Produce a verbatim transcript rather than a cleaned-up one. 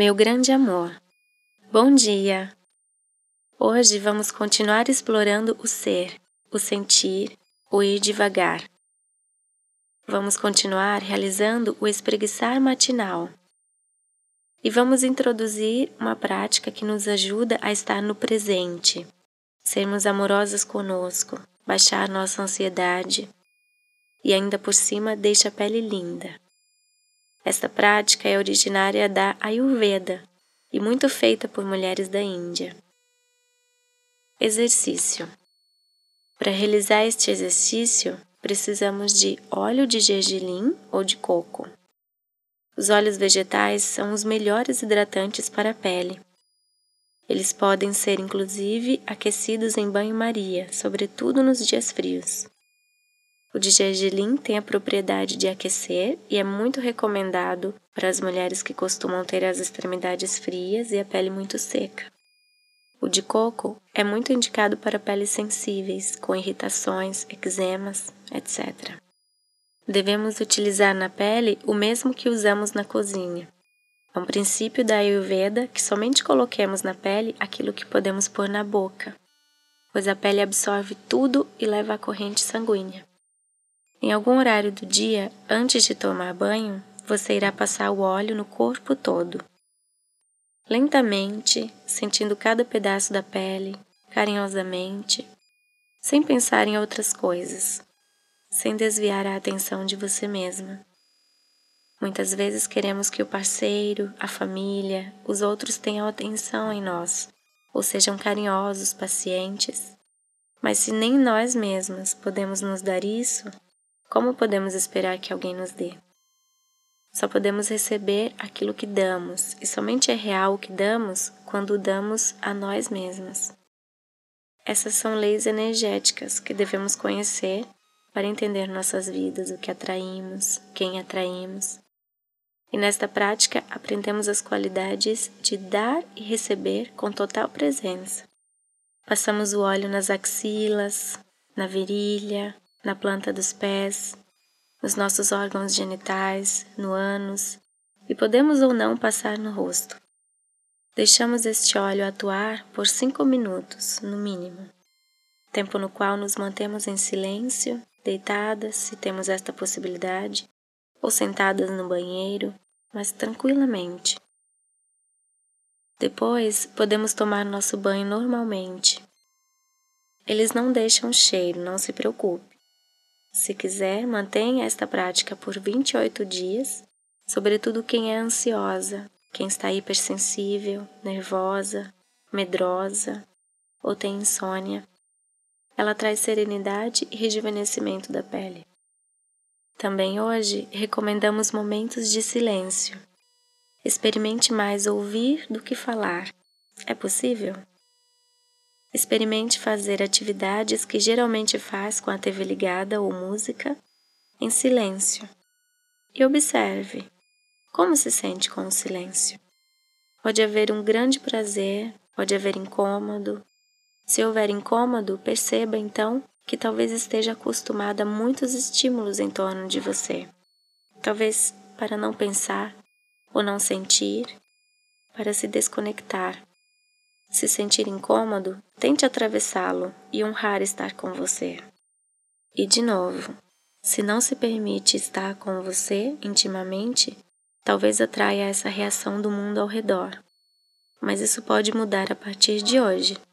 Meu grande amor, bom dia! Hoje vamos continuar explorando o ser, o sentir, o ir devagar. Vamos continuar realizando o espreguiçar matinal. E vamos introduzir uma prática que nos ajuda a estar no presente, sermos amorosas conosco, baixar nossa ansiedade e ainda por cima deixa a pele linda. Esta prática é originária da Ayurveda e muito feita por mulheres da Índia. Exercício. Para realizar este exercício, precisamos de óleo de gergelim ou de coco. Os óleos vegetais são os melhores hidratantes para a pele. Eles podem ser inclusive aquecidos em banho-maria, sobretudo nos dias frios. O de gergelim tem a propriedade de aquecer e é muito recomendado para as mulheres que costumam ter as extremidades frias e a pele muito seca. O de coco é muito indicado para peles sensíveis, com irritações, eczemas, etcétera. Devemos utilizar na pele o mesmo que usamos na cozinha. É um princípio da Ayurveda que somente coloquemos na pele aquilo que podemos pôr na boca, pois a pele absorve tudo e leva à corrente sanguínea. Em algum horário do dia, antes de tomar banho, você irá passar o óleo no corpo todo. Lentamente, sentindo cada pedaço da pele, carinhosamente, sem pensar em outras coisas, sem desviar a atenção de você mesma. Muitas vezes queremos que o parceiro, a família, os outros tenham atenção em nós, ou sejam carinhosos, pacientes, mas se nem nós mesmas podemos nos dar isso, como podemos esperar que alguém nos dê? Só podemos receber aquilo que damos, e somente é real o que damos quando o damos a nós mesmas. Essas são leis energéticas que devemos conhecer para entender nossas vidas, o que atraímos, quem atraímos. E nesta prática aprendemos as qualidades de dar e receber com total presença. Passamos o óleo nas axilas, na virilha, na planta dos pés, nos nossos órgãos genitais, no ânus, e podemos ou não passar no rosto. Deixamos este óleo atuar por cinco minutos, no mínimo, tempo no qual nos mantemos em silêncio, deitadas, se temos esta possibilidade, ou sentadas no banheiro, mas tranquilamente. Depois, podemos tomar nosso banho normalmente. Eles não deixam cheiro, não se preocupe. Se quiser, mantenha esta prática por vinte e oito dias, sobretudo quem é ansiosa, quem está hipersensível, nervosa, medrosa ou tem insônia. Ela traz serenidade e rejuvenescimento da pele. Também hoje recomendamos momentos de silêncio. Experimente mais ouvir do que falar. É possível? Experimente fazer atividades que geralmente faz com a T V ligada ou música em silêncio. E observe como se sente com o silêncio. Pode haver um grande prazer, pode haver incômodo. Se houver incômodo, perceba então que talvez esteja acostumada a muitos estímulos em torno de você. Talvez para não pensar ou não sentir, para se desconectar. Se sentir incômodo, tente atravessá-lo e honrar estar com você. E de novo, se não se permite estar com você intimamente, talvez atraia essa reação do mundo ao redor. Mas isso pode mudar a partir de hoje.